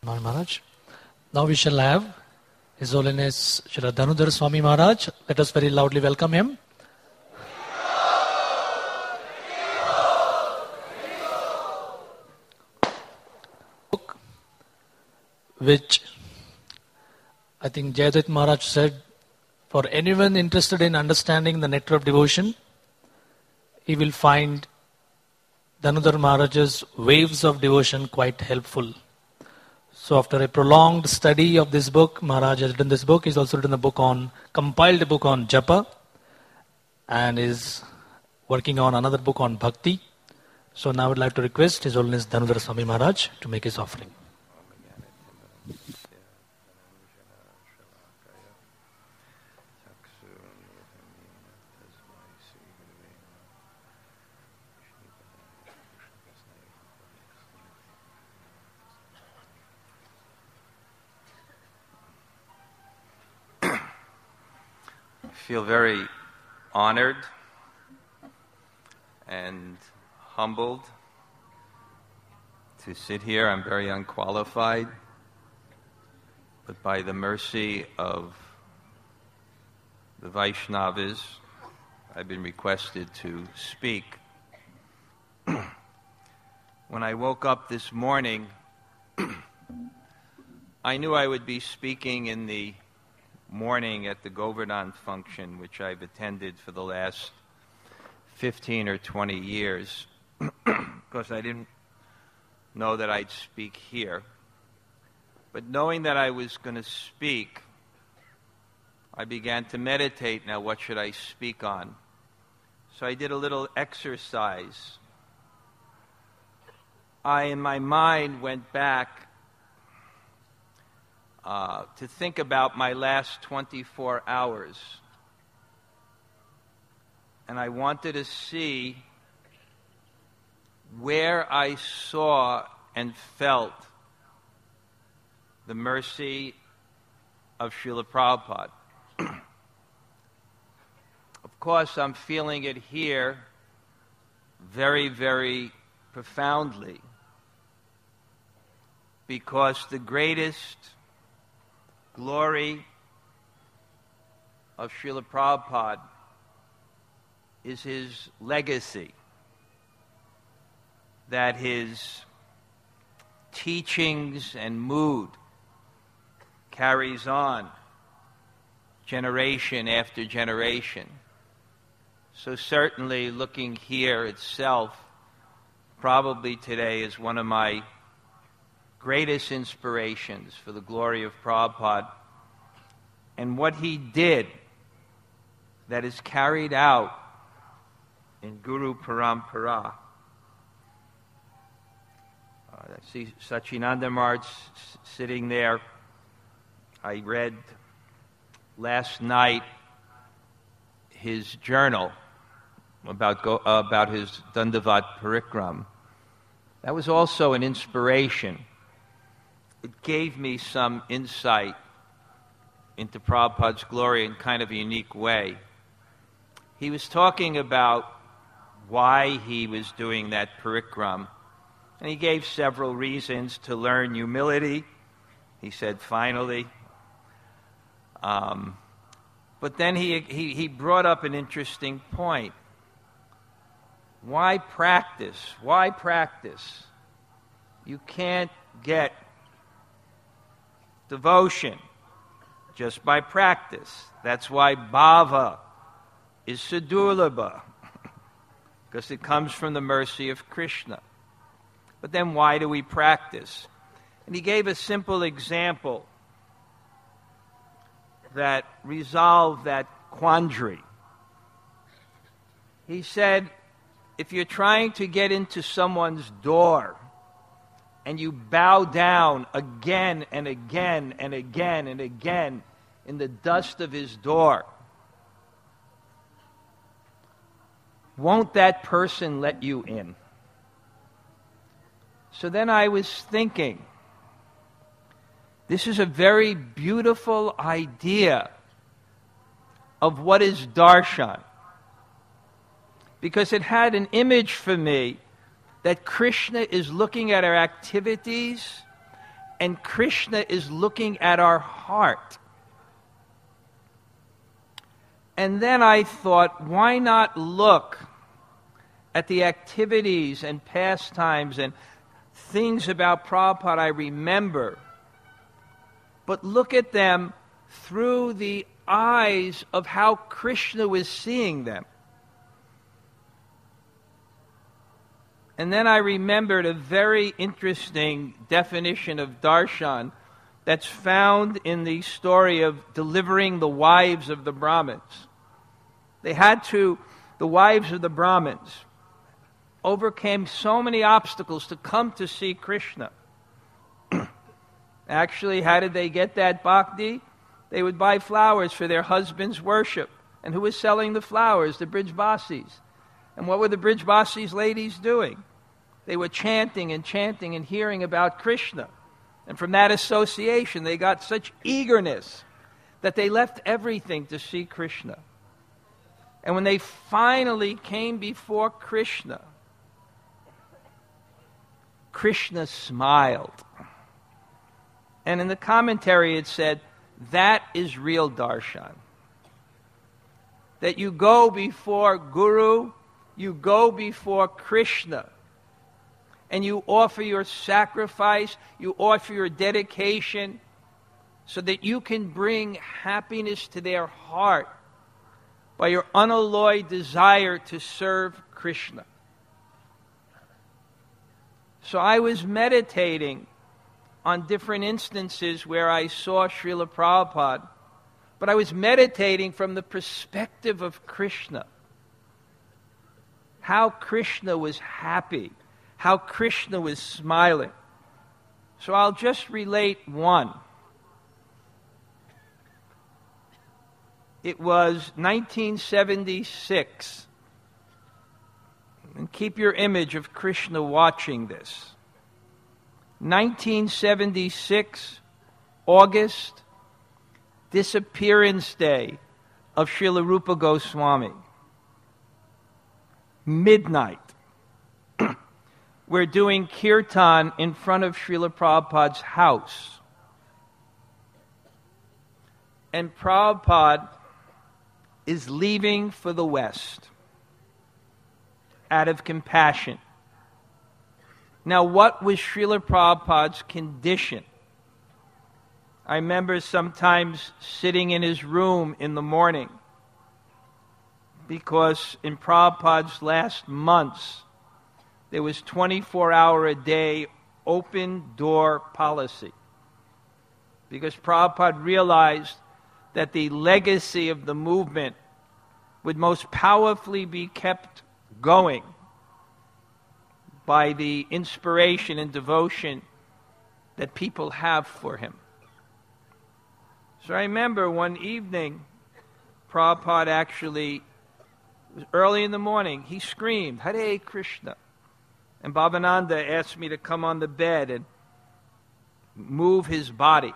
Maharaj. Now we shall have His Holiness Srila Dhanudhar Swami Maharaj. Let us very loudly welcome him. Book which I think Jayadvaita Maharaj said, for anyone interested in understanding the nectar of devotion, he will find Dhanudhar Maharaj's Waves of Devotion quite helpful. So after a prolonged study of this book, Maharaj has written this book. He's also written compiled a book on Japa, and is working on another book on Bhakti. So now I would like to request His Holiness Dhanudhar Swami Maharaj to make his offering. I feel very honored and humbled to sit here. I'm very unqualified, but by the mercy of the Vaishnavas, I've been requested to speak. When I woke up this morning, I knew I would be speaking in the morning at the Govardhan function, which I've attended for the last 15 or 20 years, because I didn't know that I'd speak here. But knowing that I was going to speak, I began to meditate. Now, what should I speak on? So I did a little exercise. In my mind, went back to think about my last 24 hours. And I wanted to see where I saw and felt the mercy of Srila Prabhupada. Of course, I'm feeling it here very, very profoundly, because the greatest glory of Srila Prabhupada is his legacy, that his teachings and mood carries on generation after generation. So certainly looking here itself, probably today is one of my greatest inspirations for the glory of Prabhupada, and what he did that is carried out in Guru Parampara. I see Sachinanda Maharaj sitting there. I read last night his journal about his Dandavat Parikram. That was also an inspiration. It gave me some insight into Prabhupada's glory in kind of a unique way. He was talking about why he was doing that parikram, and he gave several reasons: to learn humility, he said, finally. But then he brought up an interesting point. Why practice? Why practice? You can't get devotion just by practice. That's why bhava is sadurlabha, because it comes from the mercy of Krishna. But then why do we practice? And he gave a simple example that resolved that quandary. He said, if you're trying to get into someone's door and you bow down again and again and again and again in the dust of his door, won't that person let you in? So then I was thinking, this is a very beautiful idea of what is darshan, because it had an image for me that Krishna is looking at our activities And Krishna is looking at our heart. And then I thought, why not look at the activities and pastimes and things about Prabhupada I remember, but look at them through the eyes of how Krishna was seeing them. And then I remembered a very interesting definition of darshan that's found in the story of delivering the wives of the Brahmins. The wives of the Brahmins overcame so many obstacles to come to see Krishna. Actually, how did they get that bhakti? They would buy flowers for their husband's worship. And who was selling the flowers? The Brijbasis. And what were the Brijbasis ladies doing? They were chanting and hearing about Krishna. And from that association, they got such eagerness that they left everything to see Krishna. And when they finally came before Krishna, Krishna smiled. And in the commentary it said, that is real darshan. That you go before Guru, you go before Krishna, and you offer your sacrifice, you offer your dedication, so that you can bring happiness to their heart by your unalloyed desire to serve Krishna. So I was meditating on different instances where I saw Srila Prabhupada, but I was meditating from the perspective of Krishna. How Krishna was happy, how Krishna was smiling. So I'll just relate one. It was 1976. And keep your image of Krishna watching this. 1976, August, disappearance day of Srila Rupa Goswami. Midnight. We're doing kirtan in front of Srila Prabhupada's house. And Prabhupada is leaving for the West out of compassion. Now, what was Srila Prabhupada's condition? I remember sometimes sitting in his room in the morning, because in Prabhupada's last months, there was 24-hour-a-day open-door policy. Because Prabhupada realized that the legacy of the movement would most powerfully be kept going by the inspiration and devotion that people have for him. So I remember one evening, Prabhupada actually, it was early in the morning, he screamed, Hare Krishna. And Bhavananda asked me to come on the bed and move his body.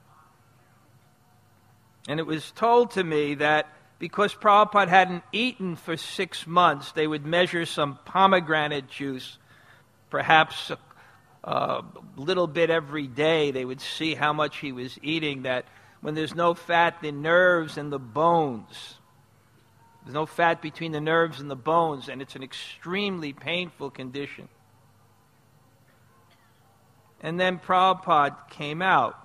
And it was told to me that because Prabhupada hadn't eaten for 6 months, they would measure some pomegranate juice, perhaps a little bit every day. They would see how much he was eating, that when there's no fat, the nerves and the bones, there's no fat between the nerves and the bones, and it's an extremely painful condition. And then Prabhupada came out.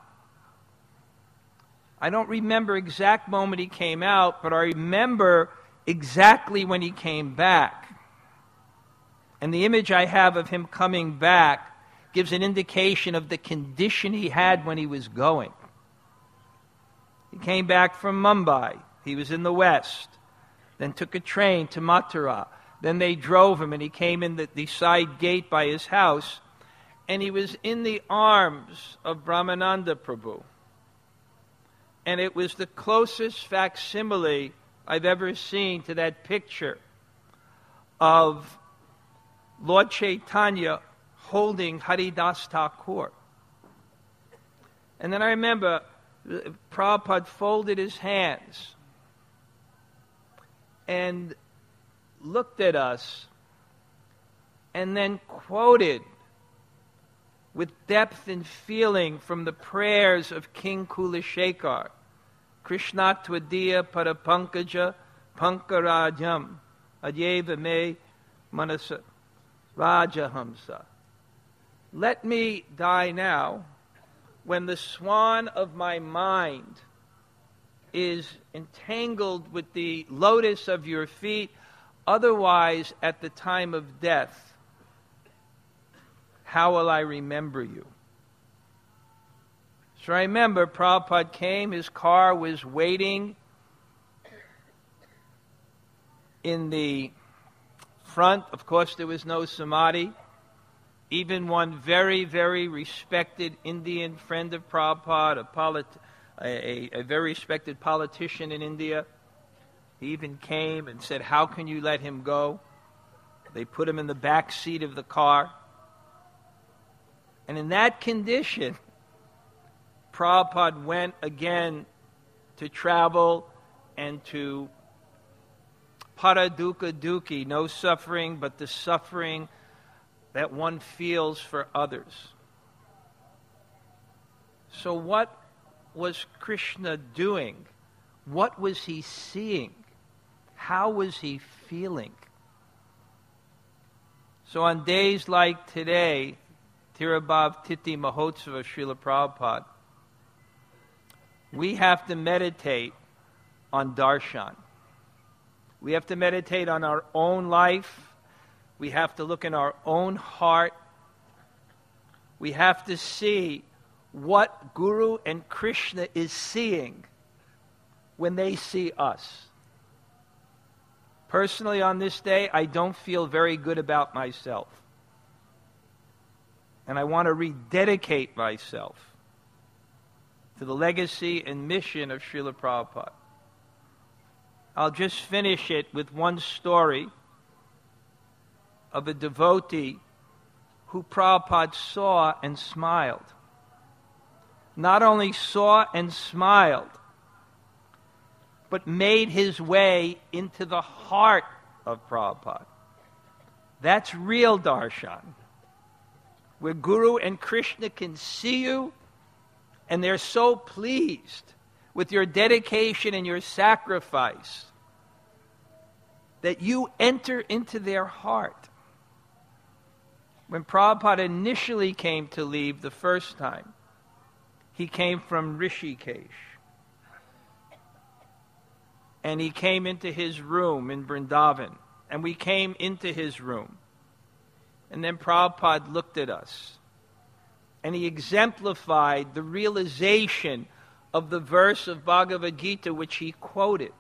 I don't remember exact moment he came out, but I remember exactly when he came back. And the image I have of him coming back gives an indication of the condition he had when he was going. He came back from Mumbai. He was in the West. Then took a train to Mathura. Then they drove him, and he came in the side gate by his house, and he was in the arms of Brahmananda Prabhu. And it was the closest facsimile I've ever seen to that picture of Lord Chaitanya holding Haridas Thakur. And then I remember Prabhupada folded his hands and looked at us and then quoted with depth and feeling from the prayers of King Kulashekar. Krishna Tvadiya Parapankaja Pankarajam Adyeva Me Manasa Rajahamsa. Let me die now when the swan of my mind is entangled with the lotus of your feet. Otherwise, at the time of death, how will I remember you? So I remember Prabhupada came, his car was waiting in the front. Of course, there was no samadhi. Even one very, very respected Indian friend of Prabhupada, a very respected politician in India, he even came and said, how can you let him go? They put him in the back seat of the car. And in that condition, Prabhupada went again to travel and to Paradukkha Dukhi, no suffering but the suffering that one feels for others. So what was Krishna doing? What was he seeing? How was he feeling? So on days like today, Tirabhav Titi Mahotsava Srila Prabhupada, we have to meditate on darshan. We have to meditate on our own life. We have to look in our own heart. We have to see what Guru and Krishna is seeing when they see us. Personally, on this day, I don't feel very good about myself. And I want to rededicate myself to the legacy and mission of Srila Prabhupada. I'll just finish it with one story of a devotee who Prabhupada saw and smiled. Not only saw and smiled, but made his way into the heart of Prabhupada. That's real darshan, where Guru and Krishna can see you, and they're so pleased with your dedication and your sacrifice that you enter into their heart. When Prabhupada initially came to leave the first time, he came from Rishikesh. And he came into his room in Vrindavan. And we came into his room. And then Prabhupada looked at us. And he exemplified the realization of the verse of Bhagavad Gita which he quoted.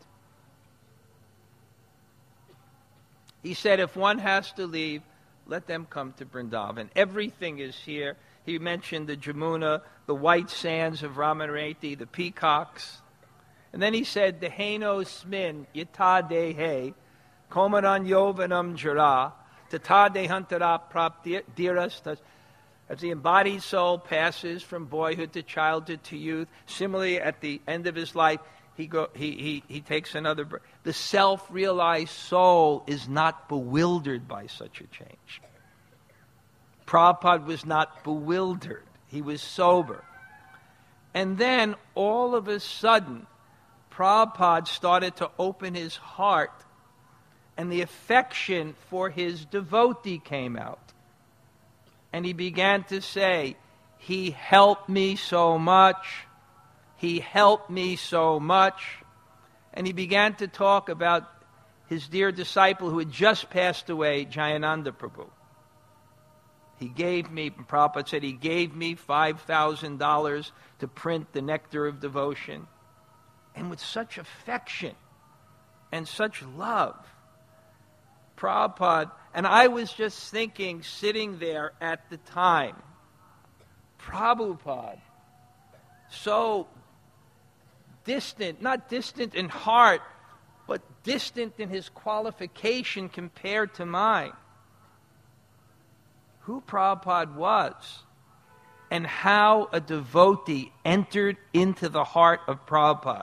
He said, if one has to leave, let them come to Vrindavan. Everything is here. He mentioned the Jamuna, the white sands of Ramanreti, the peacocks. And then he said, Deheno smin yata dehe komaran yovanam jara tata dehantara praptiras. As the embodied soul passes from boyhood to childhood to youth, similarly at the end of his life, he takes another breath. The self-realized soul is not bewildered by such a change. Prabhupada was not bewildered. He was sober. And then, all of a sudden, Prabhupada started to open his heart, and the affection for his devotee came out. And he began to say, he helped me so much. He helped me so much. And he began to talk about his dear disciple who had just passed away, Jayananda Prabhu. He gave me, Prabhupada said, he gave me $5,000 to print the Nectar of Devotion. And with such affection and such love, Prabhupada, and I was just thinking, sitting there at the time, Prabhupada, so distant, not distant in heart, but distant in his qualification compared to mine. Who Prabhupada was and how a devotee entered into the heart of Prabhupada,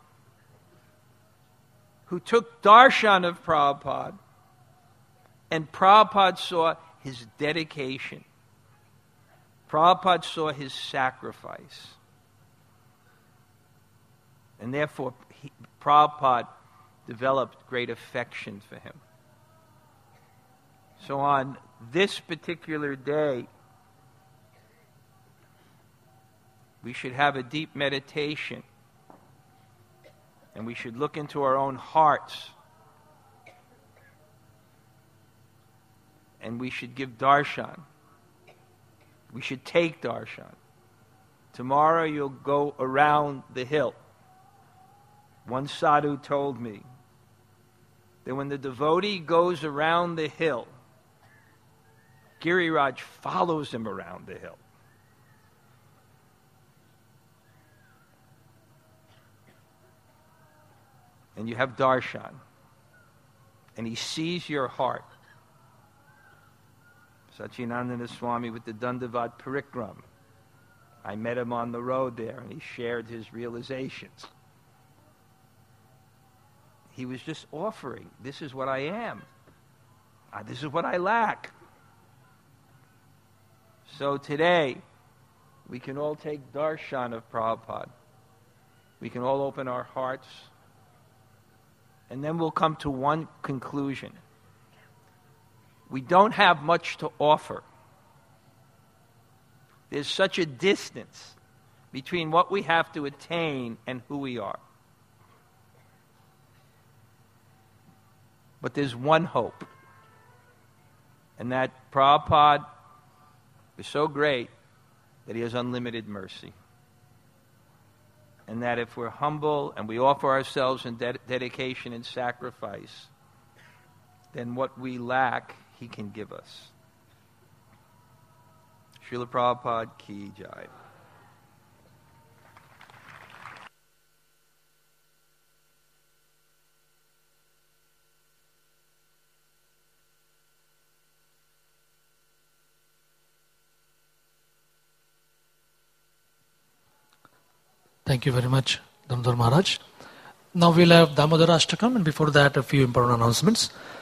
who took darshan of Prabhupada, and Prabhupada saw his dedication. Prabhupada saw his sacrifice. And therefore, Prabhupada developed great affection for him. So on this particular day, we should have a deep meditation. And we should look into our own hearts. And we should give darshan. We should take darshan. Tomorrow you'll go around the hill. One sadhu told me that when the devotee goes around the hill, Giriraj follows him around the hill. And you have darshan. And he sees your heart. Satchidananda Swami with the Dandavat Parikram. I met him on the road there, and he shared his realizations. He was just offering, this is what I am. This is what I lack. So today, we can all take darshan of Prabhupada. We can all open our hearts. And then we'll come to one conclusion. We don't have much to offer. There's such a distance between what we have to attain and who we are. But there's one hope. And that Prabhupada is so great that he has unlimited mercy. And that if we're humble and we offer ourselves in dedication and sacrifice, then what we lack, he can give us. Srila Prabhupada Ki Jai. Thank you very much, Damodar Maharaj. Now we'll have Damodar Ashtakam, and before that a few important announcements.